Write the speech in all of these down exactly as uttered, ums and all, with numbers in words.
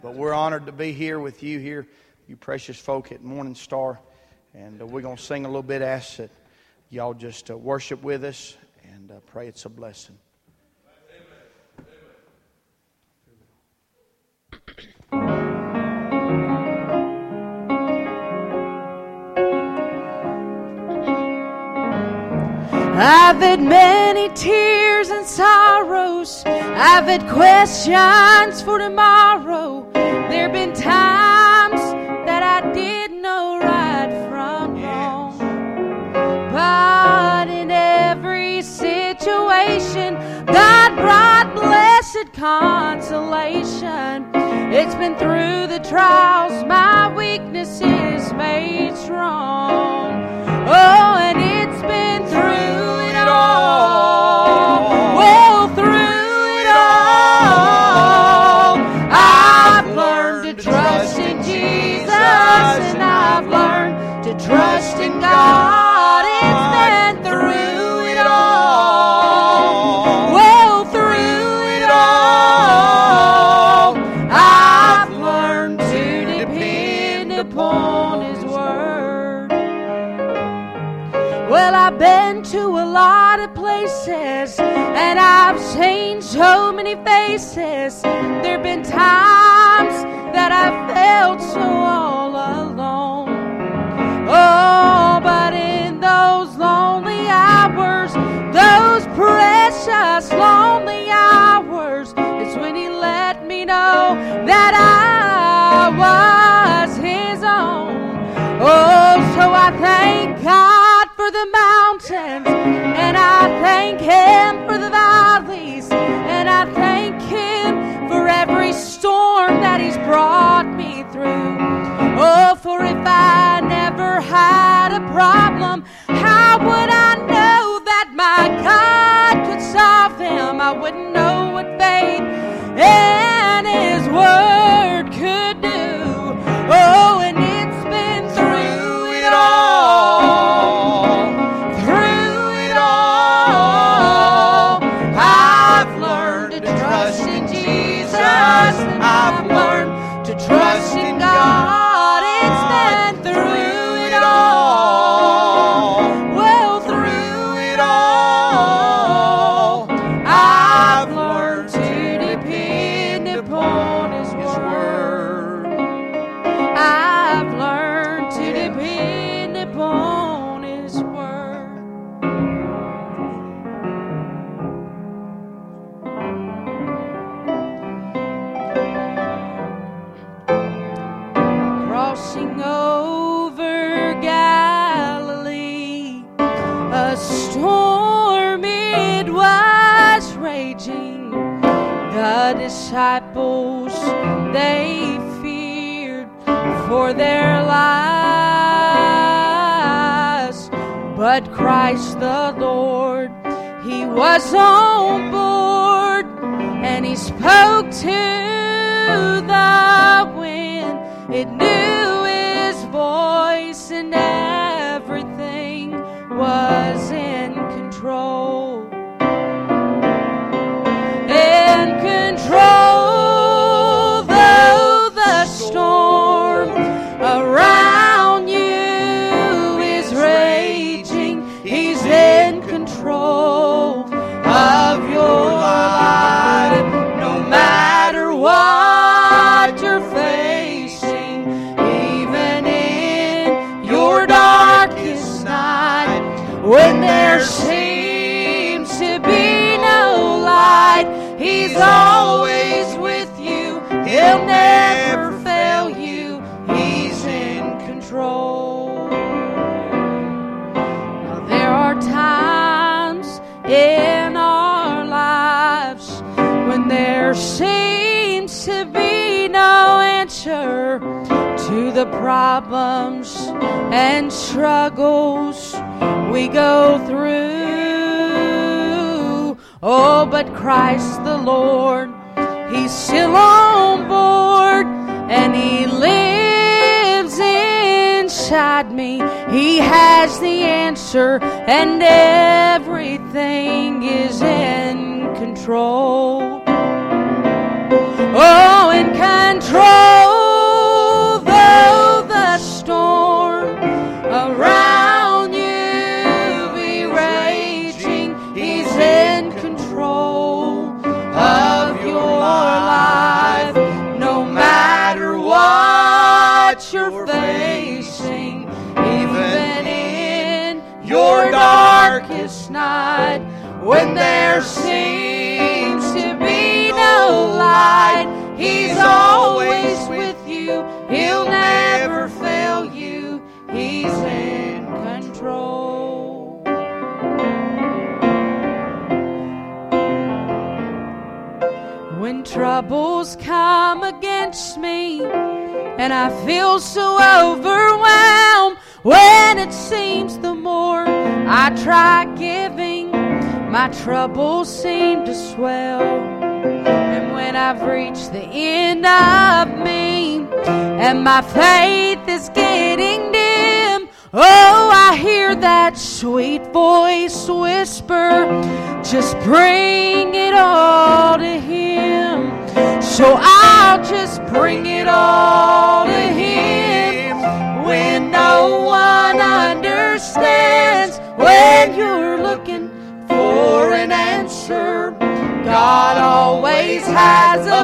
But we're honored to be here with you here, you precious folk at Morning Star. And uh, we're going to sing a little bit. Ask that y'all just uh, worship with us and uh, pray it's a blessing. I've had many tears and sorrows. I've had questions for tomorrow. There've been times that I didn't know right from wrong. But in every situation, God brought blessed consolation. It's been through the trials my weaknesses made strong. Oh, and it's been through it all. Well, through it all, I've learned to trust in Jesus, and I've learned to trust in God. It's been through it all. Well, through it all, I've learned to depend upon His word. Well, I've been to a lot of places, and I've seen so many faces. There've been times that I felt so all alone. Oh, but in those lonely hours, those precious lonely hours, it's when He let me know that I was His own. Oh, so I thank God for the mountains, and I thank Him for the valleys, and I thank Him for every storm that He's brought me through. Oh, for if I never had a problem, how would I know that my God could solve them? I wouldn't know what faith and His word could do. Oh, and it's been through it all. Through it all, I've learned to trust in Jesus, and I've learned to trust in God. It's been through it all. Well, through it all, I've learned to depend upon His word. I've learned to depend upon His word. Crossing over Galilee, a storm it was raging. The disciples, they feared for their lives, but Christ the Lord, He was on board, and He spoke to the wind. It knew His voice, and everything was in control. In control, though the storm around you is raging, He's in control of your life. No matter what you're facing, even in your darkest night, when there seems to be no light, He's always with you. He'll never fail you. He's in control. Now, there are times in our lives when there seems to be no answer to the problems and struggles we go through. Oh, but Christ the Lord, He's still on board, and He lives inside me. He has the answer, and everything is in control. Oh, in control, though the storm around you be raging. He's in control of your life, no matter what you're facing, even in your darkest night, when there seems to be no light, He's always with you. He'll never fail you. He's in control. When troubles come against me and I feel so overwhelmed, when it seems the more I try giving, my troubles seem to swell. And when I've reached the end of me and my faith is getting dim, oh, I hear that sweet voice whisper, just bring it all to Him. So I'll just bring it all to Him. When no one understands, when you're looking for an answer, God always has a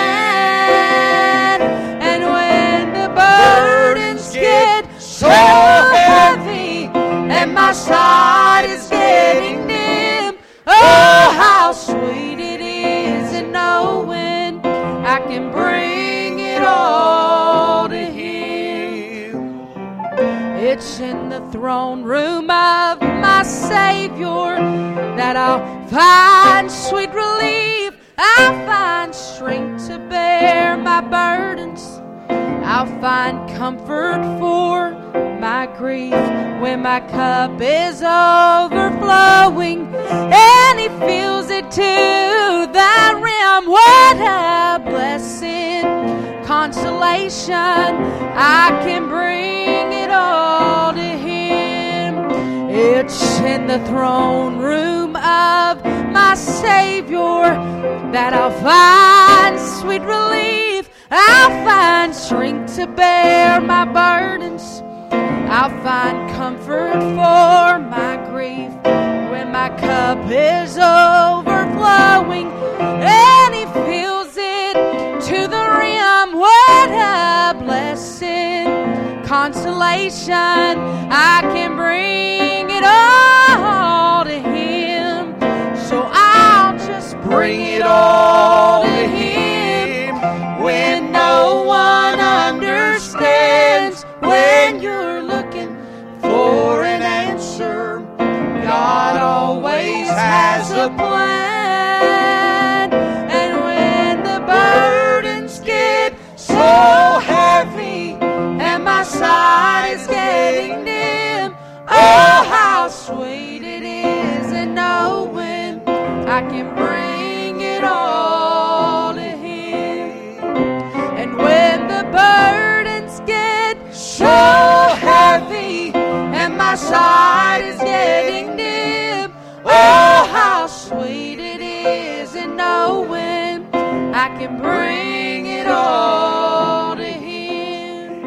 plan. And when the burdens get so heavy and my sight is getting dim, oh, how sweet it is in knowing I can bring it all to Him. It's in the throne room of my Savior that I'll find sweet relief. I'll find strength to bear my burdens. I'll find comfort for my grief when my cup is overflowing and He fills it to the rim. What a blessed consolation. I can bring it all to Him. It's in the throne room of my Savior that I'll find sweet relief. I'll find strength to bear my burdens. I'll find comfort for my grief when my cup is overflowing and He fills it to the rim. What a blessed consolation. I can bring it all to Him. So I'll just bring it all to Him. When no one understands, when you're looking for an answer, God always has a plan. And when the burdens get so heavy and my sight is getting dim, oh, how sweet it is in knowing I can bring it all to Him. And when the burdens get so heavy and my sight is getting dim, oh, how sweet it is in knowing I can bring it all to Him.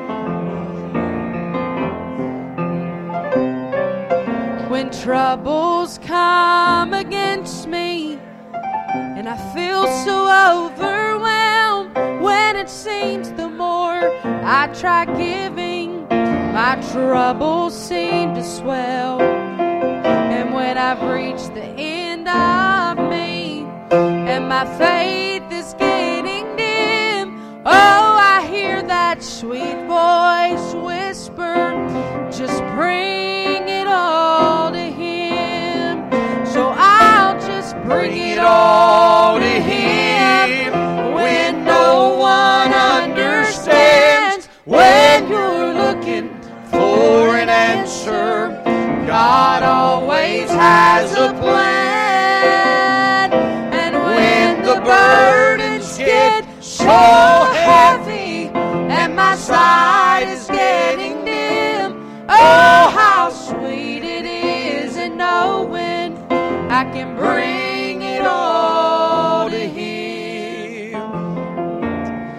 When troubles come against me and I feel so overwhelmed, when it seems the more I try giving, my troubles seem to swell. And when I've reached the end of me and my faith is getting dim, oh, I hear that sweet voice whisper, just bring it all to Him. So I'll just bring it all to Him. When no one understands, when you're looking for an answer, God always has a plan. And when the burdens get so heavy and my sight is getting dim, oh, how sweet it is in knowing I can bring it all to Him.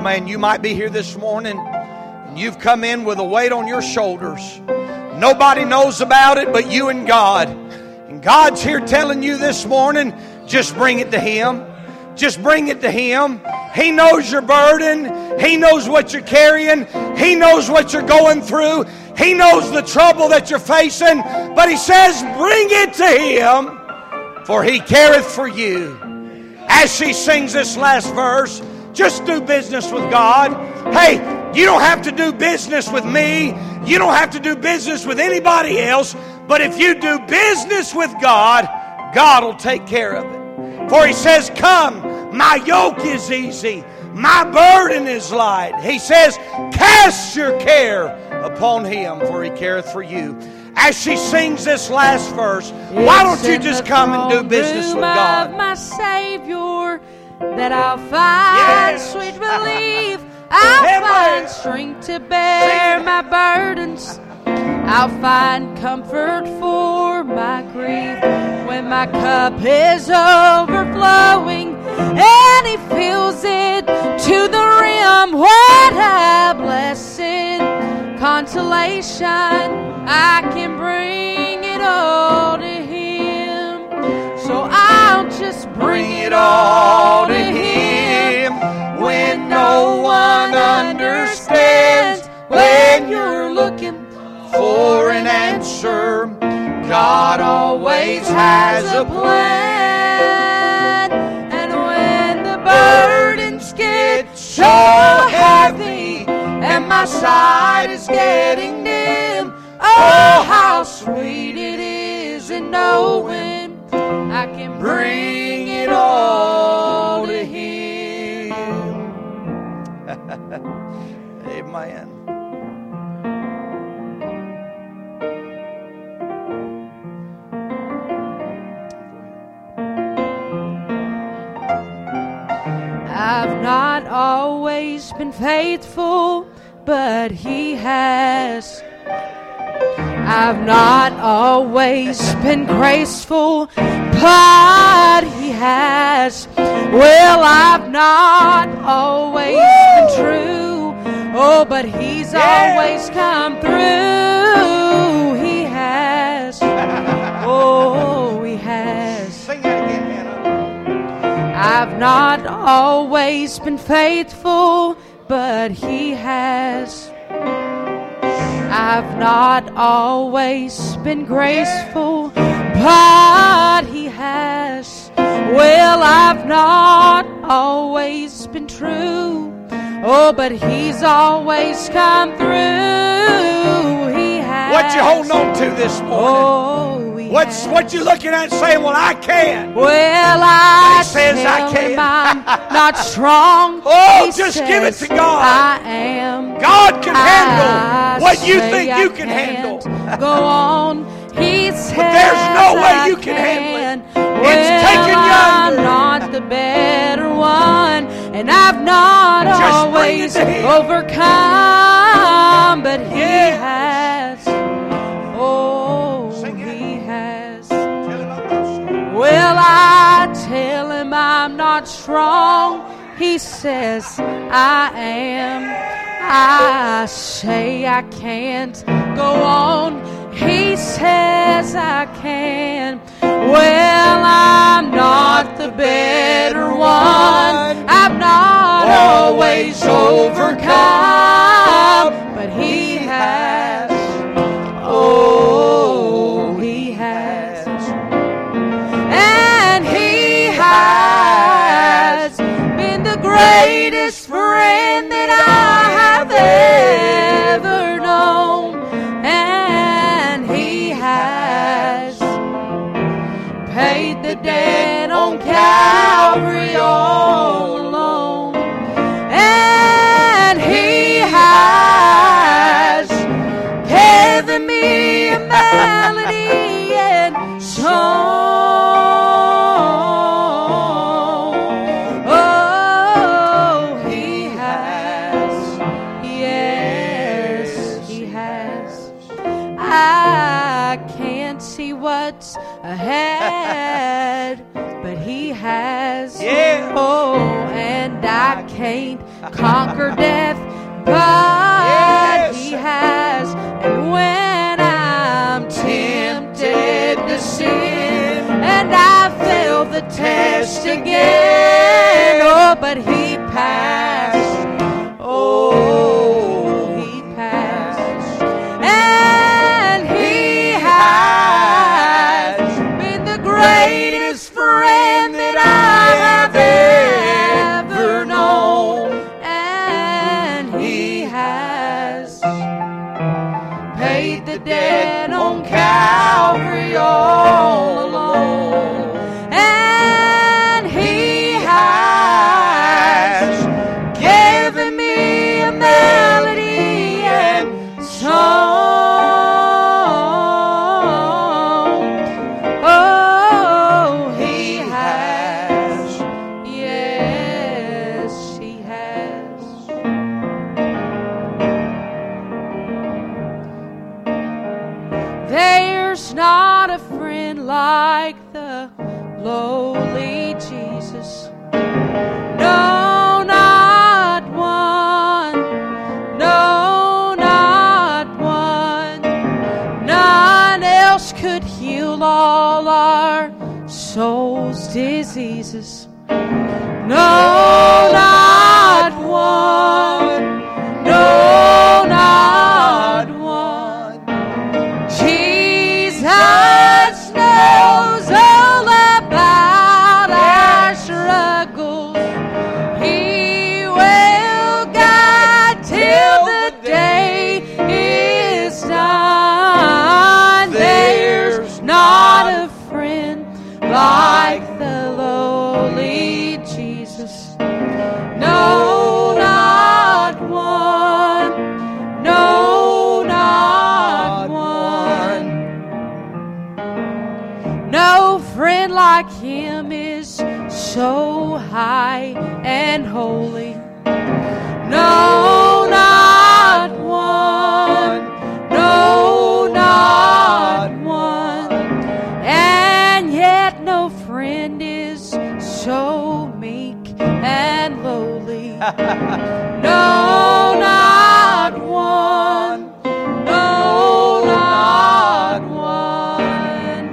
man, you might be here this morning and you've come in with a weight on your shoulders. Nobody knows about it but you and God. And God's here telling you this morning, just bring it to Him. Just bring it to Him. He knows your burden. He knows what you're carrying. He knows what you're going through. He knows the trouble that you're facing. But He says, bring it to Him, for He careth for you. As she sings this last verse, just do business with God. Hey, you don't have to do business with me. You don't have to do business with anybody else. But if you do business with God, God will take care of it. For He says, come, my yoke is easy, my burden is light. He says, cast your care upon Him, for He careth for you. As she sings this last verse, why don't you just come and do business with God? Of my Savior, that I'll find Yes. sweet relief. I'll find strength to bear my burdens. I'll find comfort for my grief when my cup is overflowing and He fills it to the rim. What a blessing, consolation, I can bring it all to Him. So I'll just bring it all to Him when no one understands. When you're looking for an answer, God always has a plan. And when the burdens get so heavy and my sight is getting dim, oh, how sweet it is in knowing I can bring it all to Him. Amen. I've not always been faithful, but He has. I've not always been graceful, but He has. Well, I've not always been true, oh, but He's always come through. He has. Oh, He has. Sing that again, Hannah. I've not always been faithful, but He has. I've not always been graceful, but He has. Well, I've not always been true, oh, but He's always come through. He has. What you holding on to this morning? Oh, He What's has. what you looking at saying, well, I can. Well, I He says I tell can. Him I'm not strong. Oh, He just says give it to God. I am. God can I handle what you say think I you can handle. can't Go on. He says there's no way I you can handle it. can. It's Well, taken I'm yonder. not the better one, and I've not Just bring it always to Him. overcome, but He Yes. has. Oh, Sing it. He has. Tell Him I'm not strong. Well, I tell Him I'm not strong. He says I am. I say I can't go on. He says I can. Well, I'm not the better one. I've not always overcome, but He has. Oh, He has. And He has been the greatest friend that I have ever known. And He has paid the debt on Calvary all alone. And He has given me a melody and song. Oh, He has. Yes, He has. I can't see what's ahead, but He has. Yeah. Oh, and and I can't conquer death, but Yes. He has. And when I'm tempted to sin and I fail the test again, oh, but He passed. Oh, He passed. And He has been the greatest friend that I have ever known. And He has paid the debt on Calvary all alone. And He has given me a melody and song. Oh, He has. Yes, He has. There's not a friend like the lowly Jesus. No, not one. No, not one. None else could heal all our soul's diseases. No, not one. No, not one. Jesus knows all about our struggles. He will guide till the day is done. There's not a friend like the lowly Jesus. No, not one. No, not one. No friend like Him is so high and holy. No, not one. No, not one. And yet no friend is so meek and lowly. No, not one. No, not one.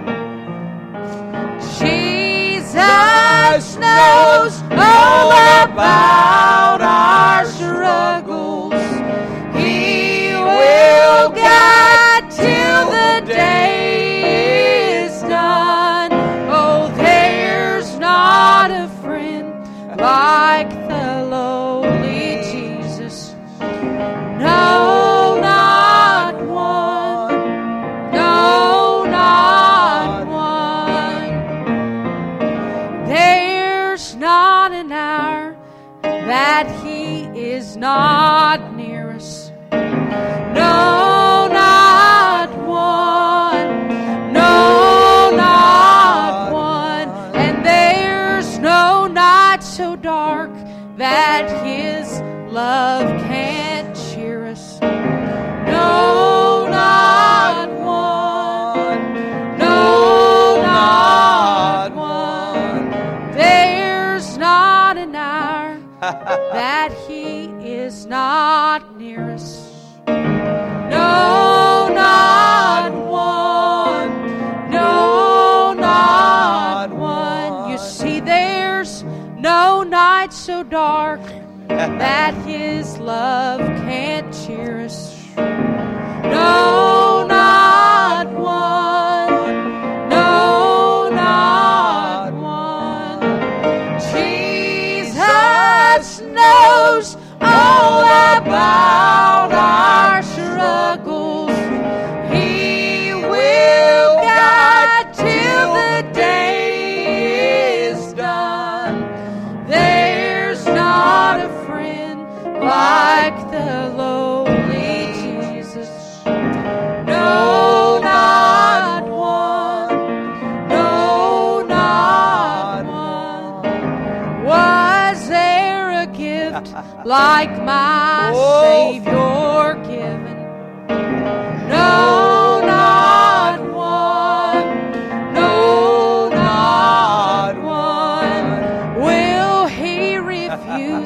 Jesus knows all about our struggles. He will guide till the day is done. Oh, there's not a friend like the lowly Jesus. No, not one. No, not one. There's not an hour that He is not near us. No, not one. No, not one. And there's no night so dark that His love can't cheer us. No, not one. No, not one. There's not an hour that He is not near us. No, not one. No, not one. You see, there's no night so dark that His love can't cheer us. No, not one. No, not one. Jesus knows all about our struggles. He will guide till the day is done. There's not a friend like the lowly Jesus. No, not one. No, not one. Was there a gift like my Oh. Savior given? No, not one. No, not one. Will He refuse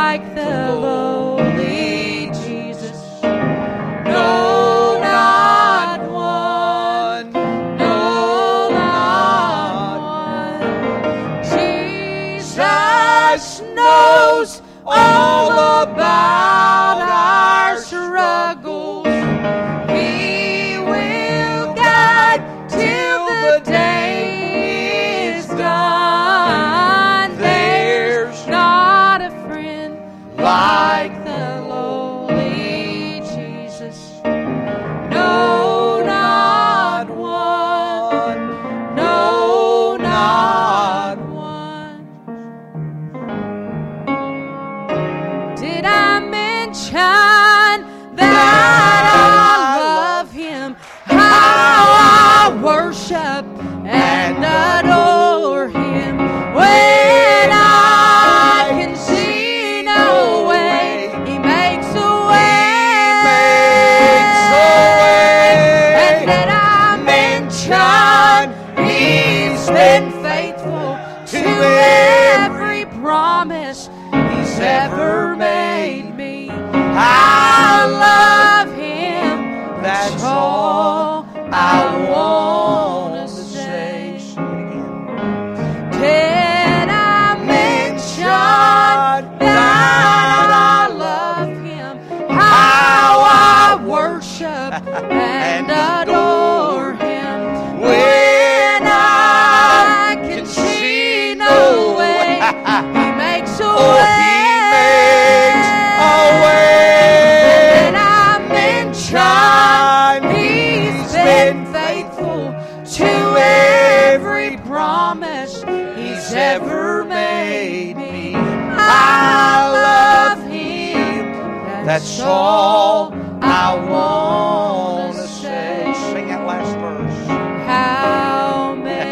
like the lowly Jesus. No, not one. No, not one. Jesus knows all about our struggles. He will guide till the day is done. There's not a friend like the lowly Jesus. No, not one. No, not one. Did I mention that I love Him? How I worship and adore Him. When I can see no way, He makes a way. Makes a way. And did I mention He's been faithful to every promise He's ever made me? I love Him. That's all I want to say. Did I mention that I love Him? How I worship and adore Him. When I can see no way, He makes a Oh, way. He makes a way. And I mention He's been faithful to every promise He's ever made me. I love Him. That's all I want to say. Sing that last verse. How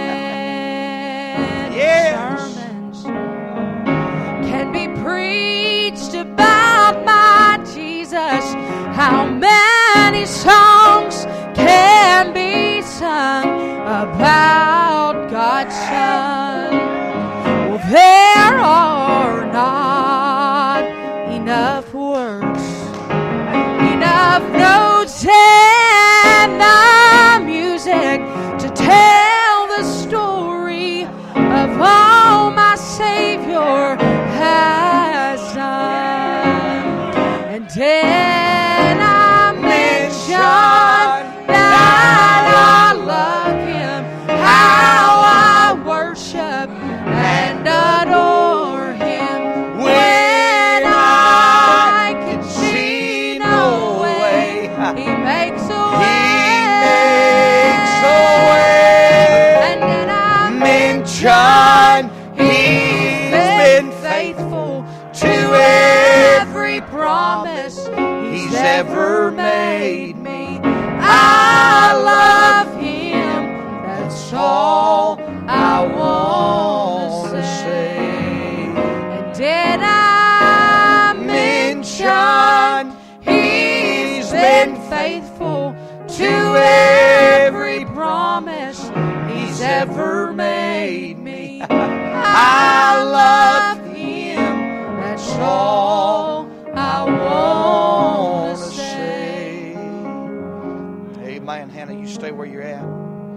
many Yes. sermons can be preached about my Jesus? How many songs can be sung about God's Son? Well, there are not enough words, enough notes and the music to tell the story of all my Savior has done. And then I mention that I love Him, how I worship and adore Him. When I can see no way, He makes a way. He makes a way. And then I Mention He's been faithful to every promise He's ever made me. I love Him. That's all I want to say. And did I mention He's been faithful to every promise He's ever made me? I love Him. That's all I want to say. Amen. Hannah, you stay where you're at.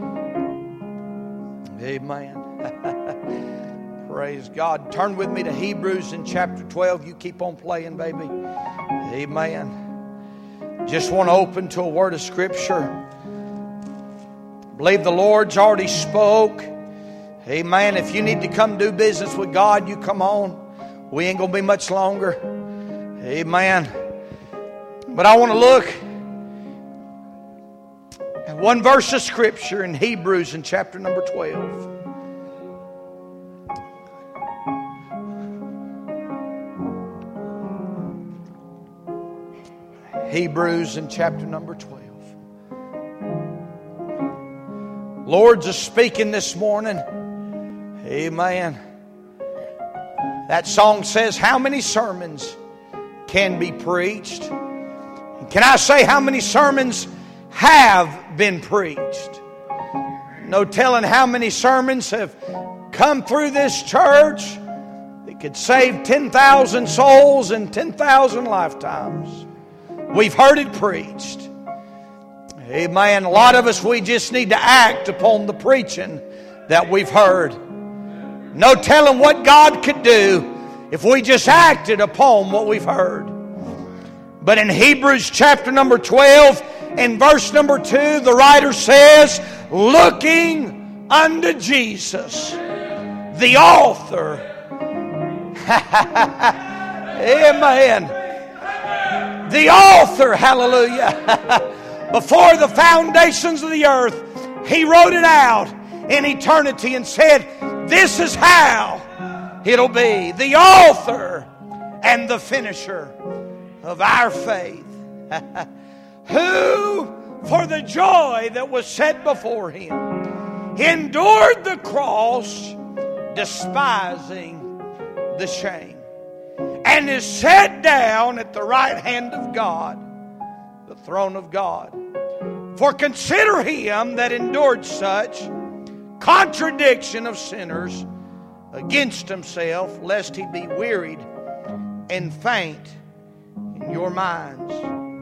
Amen. Praise God. Turn with me to Hebrews in chapter twelve. You keep on playing, baby. Amen. Just want to open to a word of Scripture. Believe the Lord's already spoke. Amen. If you need to come do business with God, you come on. We ain't going to be much longer. Amen. But I want to look at one verse of Scripture in Hebrews in chapter number twelve. Hebrews in chapter number twelve. Lord's just speaking this morning. Amen. That song says, how many sermons can be preached? Can I say how many sermons have been preached? No telling how many sermons have come through this church that could save ten thousand souls in ten thousand lifetimes. We've heard it preached. Amen. A lot of us, we just need to act upon the preaching that we've heard. No telling what God could do if we just acted upon what we've heard. But in Hebrews chapter number twelve and verse number two, the writer says, looking unto Jesus, the author. Amen. The author, hallelujah. Before the foundations of the earth, He wrote it out in eternity and said, this is how it'll be. The author and the finisher of our faith. Who, for the joy that was set before Him, endured the cross, despising the shame, and is set down at the right hand of God, the throne of God. For consider Him that endured such contradiction of sinners against Himself, lest He be wearied and faint in your minds.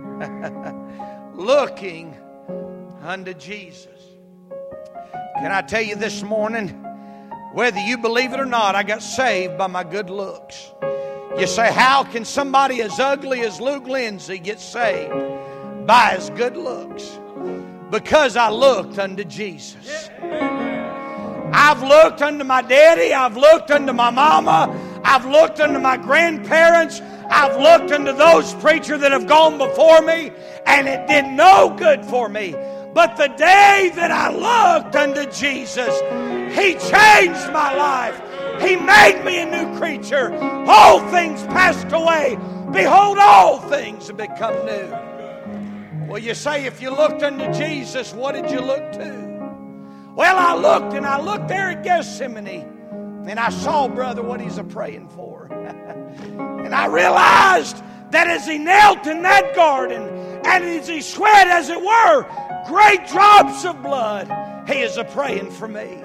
Looking unto Jesus. Can I tell you this morning, whether you believe it or not, I got saved by my good looks. You say, how can somebody as ugly as Luke Lindsay get saved? By his good looks. Because I looked unto Jesus. I've looked unto my daddy. I've looked unto my mama. I've looked unto my grandparents. I've looked unto those preachers that have gone before me, and it did no good for me. But the day that I looked unto Jesus, He changed my life. He made me a new creature. All things passed away. Behold, all things have become new. Well, you say, if you looked unto Jesus, what did you look to? Well, I looked, and I looked there at Gethsemane, and I saw, brother, what he's a-praying for. And I realized that as he knelt in that garden, and as he sweat, as it were, great drops of blood, he is a-praying for me.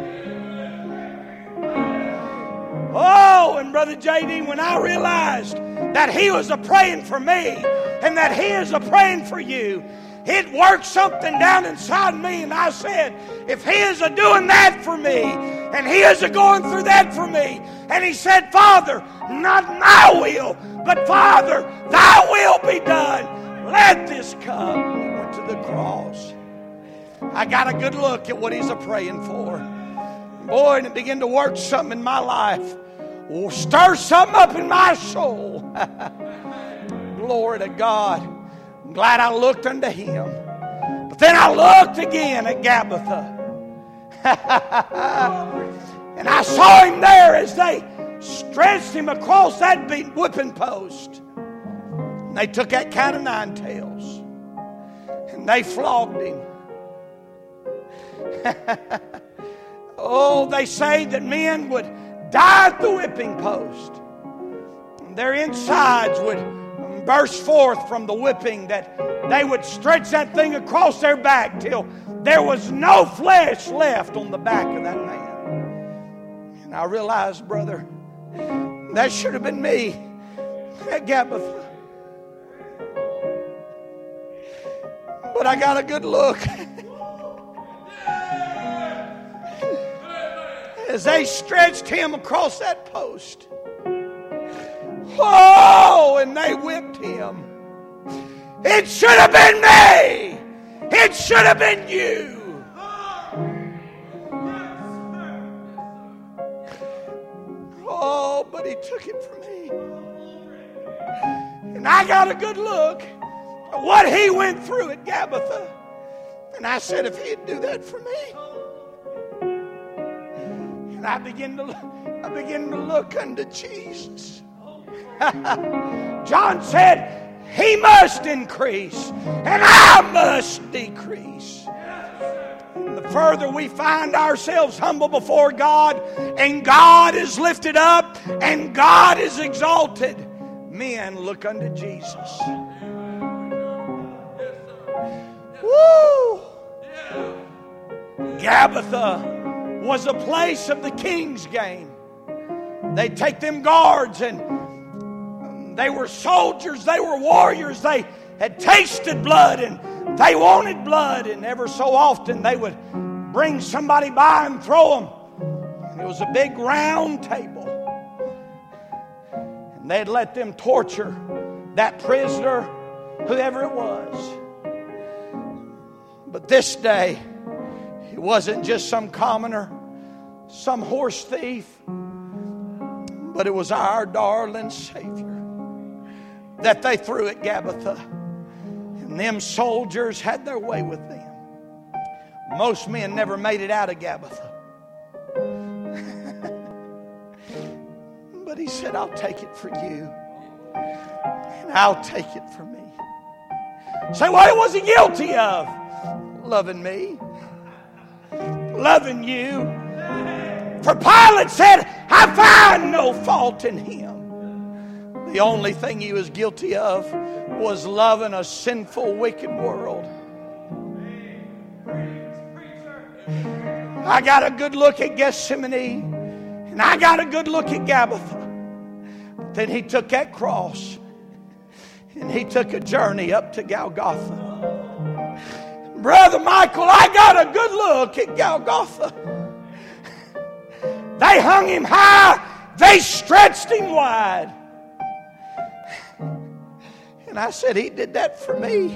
Oh, and Brother J D, when I realized that he was a-praying for me, and that he is a-praying for you, it worked something down inside me, and I said, if he is a-doing that for me, and he is a-going through that for me, and he said, Father, not my will, but Father, thy will be done. Let this come. He went to the cross. I got a good look at what he's a-praying for. Boy, and it began to work something in my life. Oh, stir something up in my soul. Glory to God. I'm glad I looked unto Him. But then I looked again at Gabbatha. And I saw Him there as they stretched Him across that whipping post. And they took that cat of nine tails. And they flogged Him. Oh, they say that men would die at the whipping post. And their insides would burst forth from the whipping, that they would stretch that thing across their back till there was no flesh left on the back of that man. And I realized, brother, that should have been me at Gabbatha. But I got a good look. As they stretched Him across that post. Oh, and they whipped Him. It should have been me. It should have been you. Oh, but He took it from me. And I got a good look at what He went through at Gabbatha. And I said, if He'd do that for me. And I began to look, I began to look unto Jesus. John said, He must increase and I must decrease. And the further we find ourselves humble before God, and God is lifted up and God is exalted, men look unto Jesus. Woo! Gabbatha was a place of the king's game. they'd take them guards, and they were soldiers, they were warriors, they had tasted blood and they wanted blood, and ever so often they would bring somebody by and throw them. And it was a big round table, and they'd let them torture that prisoner, whoever it was. But this day, it wasn't just some commoner, some horse thief, but it was our darling Savior that they threw at Gabbatha. And them soldiers had their way with them. Most men never made it out of Gabbatha. But he said, I'll take it for you. And I'll take it for me. Say, what was he guilty of? Loving me. Loving you. For Pilate said, I find no fault in him. The only thing he was guilty of was loving a sinful, wicked world. I got a good look at Gethsemane, and I got a good look at Gabbatha. But then he took that cross, and he took a journey up to Golgotha. Brother Michael, I got a good look at Golgotha. They hung him high, they stretched him wide. And I said, he did that for me.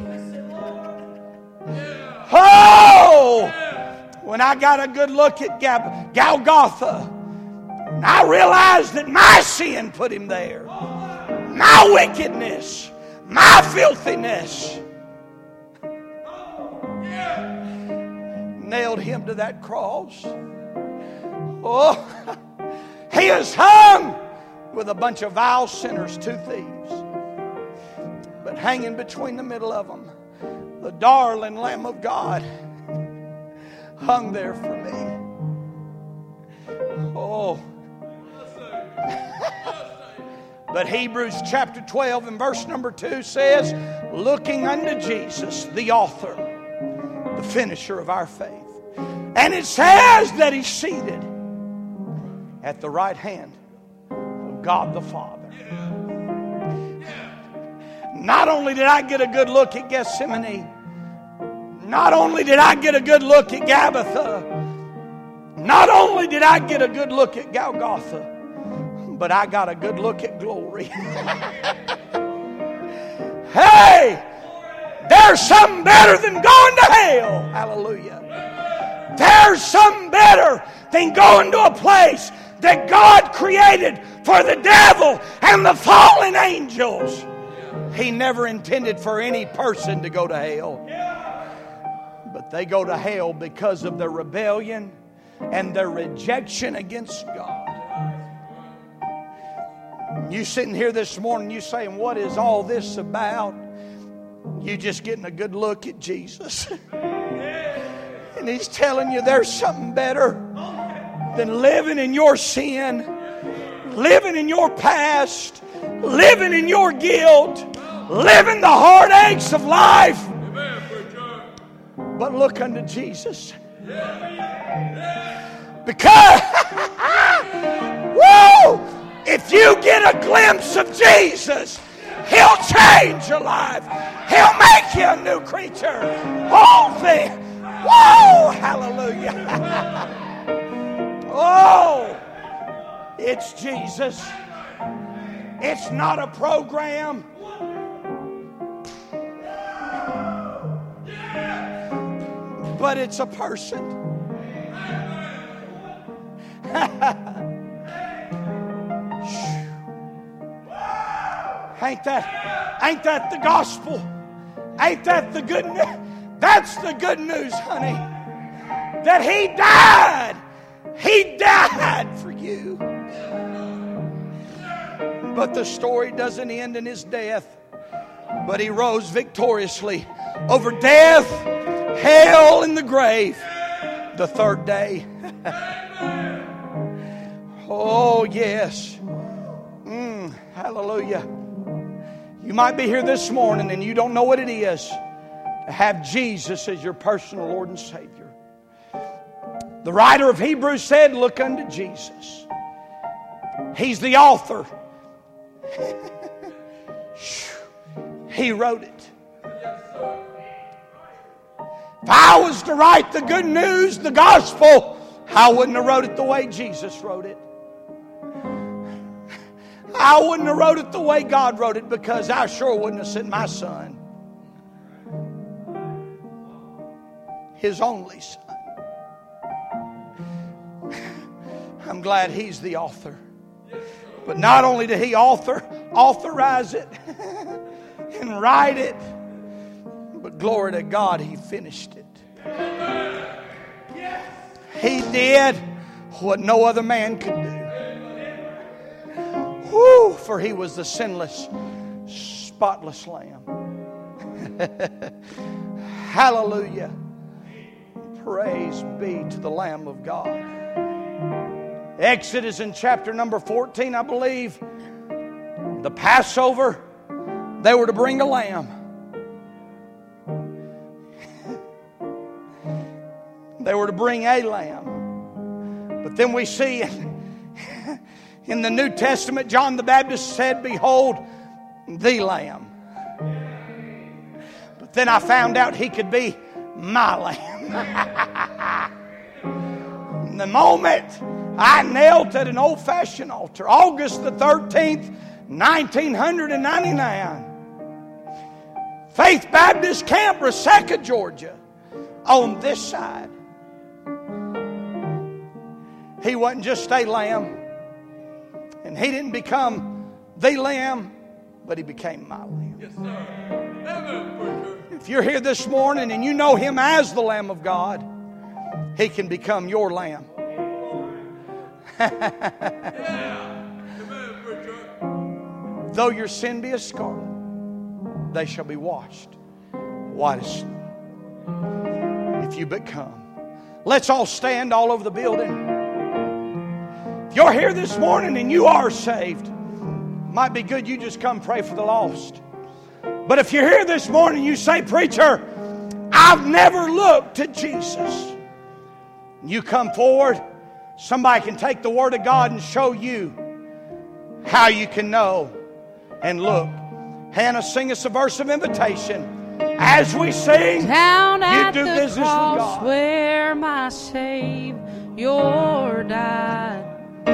Oh! When I got a good look at Gab- Golgotha, I realized that my sin put him there. My wickedness, my filthiness, nailed him to that cross. Oh, he is hung with a bunch of vile sinners, two thieves. But hanging between the middle of them, the darling Lamb of God hung there for me. Oh. But Hebrews chapter twelve and verse number two says, looking unto Jesus, the author, the finisher of our faith. And it says that he's seated at the right hand of God the Father. Not only did I get a good look at Gethsemane, not only did I get a good look at Gabbatha, not only did I get a good look at Golgotha, but I got a good look at glory. Hey, there's something better than going to hell. Hallelujah. There's something better than going to a place that God created for the devil and the fallen angels. He never intended for any person to go to hell. But they go to hell because of their rebellion and their rejection against God. You sitting here this morning, you saying, what is all this about? You just getting a good look at Jesus. And he's telling you there's something better than living in your sin, living in your past, living in your guilt, living the heartaches of life. But look unto Jesus. Because, woo, if you get a glimpse of Jesus, he'll change your life. He'll make you a new creature. All things. Whoa, hallelujah. Oh, it's Jesus. It's not a program. But it's a person. Ain't that, ain't that the gospel? Ain't that the good news? That's the good news, honey. That he died. He died for you. But the story doesn't end in his death. But he rose victoriously over death, hell, and the grave the third day. Oh, yes. Mm, hallelujah. You might be here this morning and you don't know what it is to have Jesus as your personal Lord and Savior. The writer of Hebrews said, look unto Jesus, He's the author. He wrote it. If I was to write the good news, the gospel, I wouldn't have wrote it the way Jesus wrote it. I wouldn't have wrote it the way God wrote it, because I sure wouldn't have sent my son, His only son. I'm glad He's the author. But not only did He author, authorize it and write it, but glory to God, He finished it. He did what no other man could do. Woo, for He was the sinless, spotless Lamb. Hallelujah. Praise be to the Lamb of God. Exodus in chapter number fourteen, I believe. The Passover, they were to bring a lamb. They were to bring a lamb. But then we see in the New Testament, John the Baptist said, "Behold, the Lamb." But then I found out he could be my lamb. The moment I knelt at an old-fashioned altar, August the thirteenth, nineteen ninety-nine, Faith Baptist Camp, Resaca, Georgia, on this side. He wasn't just a lamb, and he didn't become the lamb, but he became my lamb. Yes, sir. Amen. If you're here this morning and you know Him as the Lamb of God, He can become your lamb. Yeah. Amen, preacher. Though your sin be as scarlet, they shall be washed white as snow, if you but come. Let's all stand all over the building. If you're here this morning and you are saved, might be good you just come pray for the lost. But if you're here this morning, you say, "Preacher, I've never looked to Jesus." You come forward. Somebody can take the Word of God and show you how you can know and look. Hannah, sing us a verse of invitation. As we sing, Down you at do the business with cross God. where my Savior died.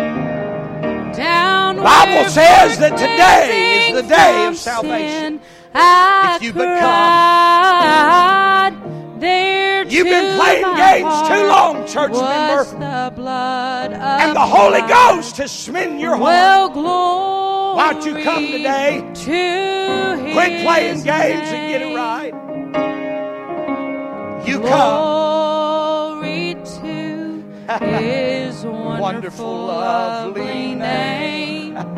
Down The Bible where says that today is the day of from salvation. sin, I If you but cried. There You've to been playing my games heart too long, church was member. the blood of And the Holy Christ. Ghost has smitten your heart. Well, glory Why don't you come today? To Quit playing His games and get it name. right. You come. Glory to His wonderful, Wonderful, lovely lovely name. name.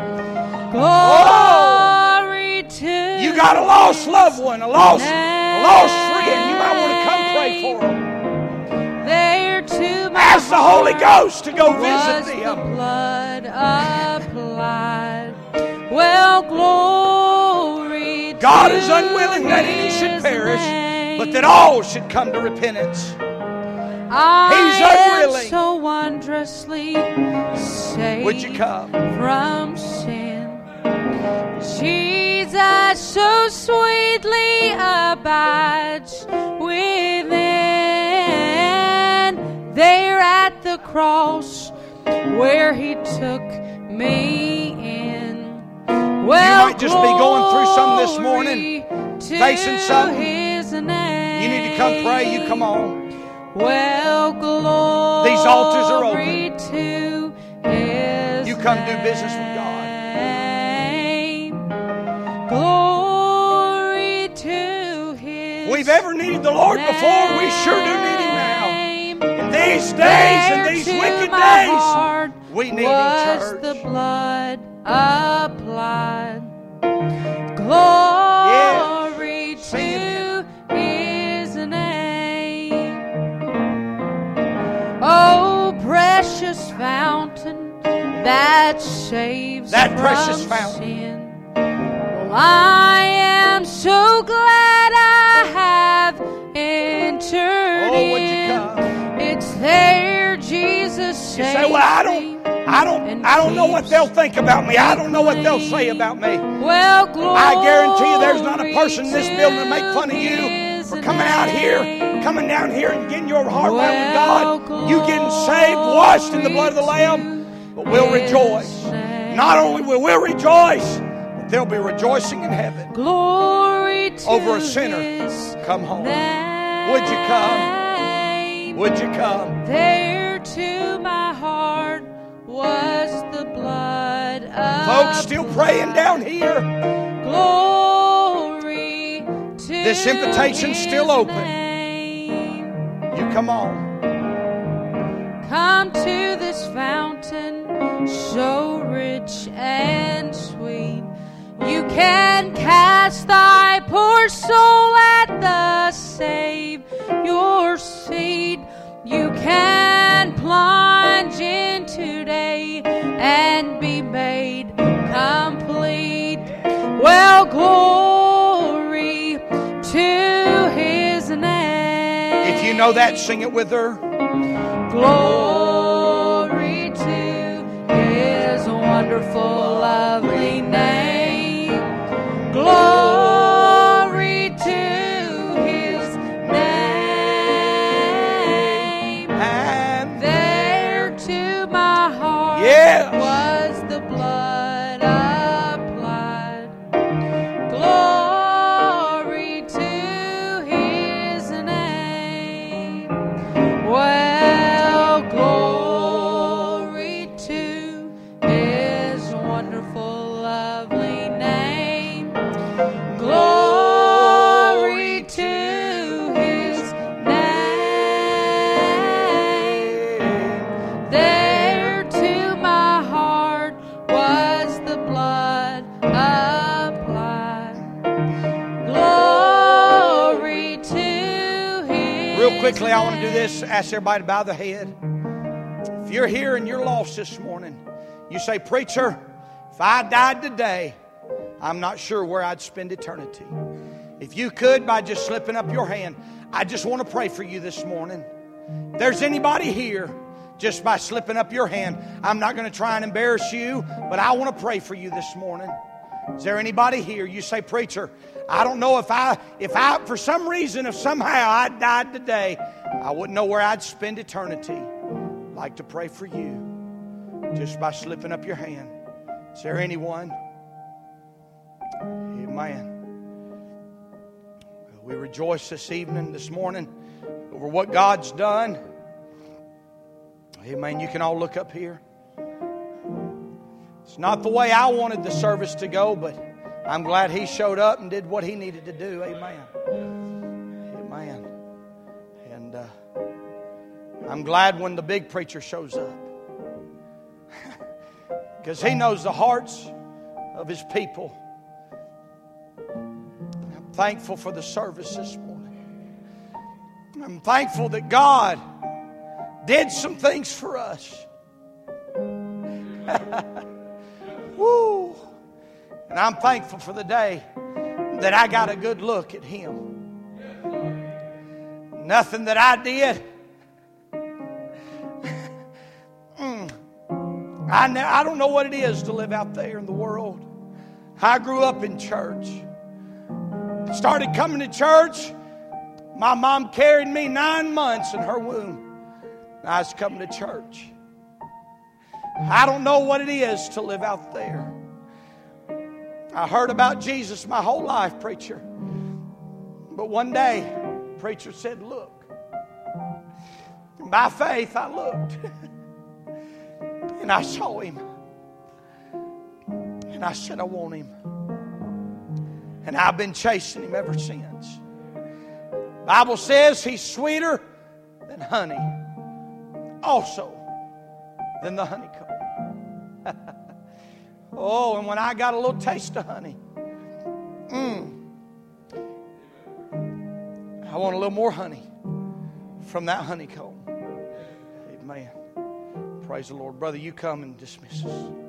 Glory to You got a lost loved one, a lost, a lost friend. You might want to come pray for them. There to my Ask the Holy heart Ghost to go was visit the them. blood applied. Well, glory God to is unwilling that any should His perish, name. but that all should come to repentance. I He's unwilling. am so wondrously saved Would you come? from sin. Jesus so sweetly abides within. There at the cross where He took me in. Well, might just be going through something this morning, glory facing to something. His name. You need to come pray. You come on. Well, glory These altars are open. to His You come do business with God. name. Glory to His If we've ever needed the Lord before, we sure do need Him now. In these days and these There to wicked my days, heart we need Him, was church. the blood applied. Glory Sing it to His name. Oh, precious fountain that saves That from precious fountain. sin. Well, I am so glad I have entered Oh, would you in. come? It's there Jesus You saved say, "Well, I don't, me. I I don't, and I don't know what keeps they'll think about me. I don't know what they'll say clean. about me. Well, glory I guarantee you there's not a person in this building to make fun of you for coming out here, coming down here and getting your heart right with God. You getting saved, washed in the blood of the Lamb. But we'll rejoice. Not only will we rejoice, but there'll be rejoicing in heaven. Glory to Over a sinner, His come home. name. Would you come? Would you come? There to my heart was the blood of Folks still praying down here. glory to This invitation's His still open. name. You come on. Come to this fountain, so rich and sweet. You can cast thy poor soul at the Savior's feet. You can plunge in today and be made complete. Well, glory to His name. If you know that, sing it with her. Glory to His wonderful, lovely name. Glory to His name. And There to my heart Yes. was the blood applied. Glory to His name. Well, glory to His wonderful, lovely name. Glory to His name. There to my heart was the blood applied. Glory to His real quickly, I want to do this. Ask everybody to bow their head. If you're here and you're lost this morning, you say, preacher, if I died today, I'm not sure where I'd spend eternity. If you could, by just slipping up your hand, I just want to pray for you this morning. If there's anybody here, just by slipping up your hand, I'm not going to try and embarrass you, but I want to pray for you this morning. Is there anybody here? You say, preacher, I don't know if I, if I, for some reason, if somehow I died today, I wouldn't know where I'd spend eternity. I'd like to pray for you just by slipping up your hand. Is there anyone? Amen. We rejoice this evening, this morning, over what God's done. Amen. You can all look up here. It's not the way I wanted the service to go, but I'm glad he showed up and did what he needed to do. Amen. Amen. And uh, I'm glad when the big preacher shows up, because he knows the hearts of his people. I'm thankful for the service this morning. I'm thankful that God did some things for us. Woo! And I'm thankful for the day that I got a good look at Him. Nothing that I did. mm. I, ne- I don't know what it is to live out there in the world. I grew up in church. Started coming to church. My mom carried me nine months in her womb. I was coming to church. I don't know what it is to live out there. I heard about Jesus my whole life, preacher. But one day, preacher said, look. And by faith, I looked. And I saw Him. And I said, I want Him. And I've been chasing Him ever since. The Bible says He's sweeter than honey. Also than the honeycomb. Oh, and when I got a little taste of honey, mm, I want a little more honey from that honeycomb. Amen. Praise the Lord. Brother, you come and dismiss us.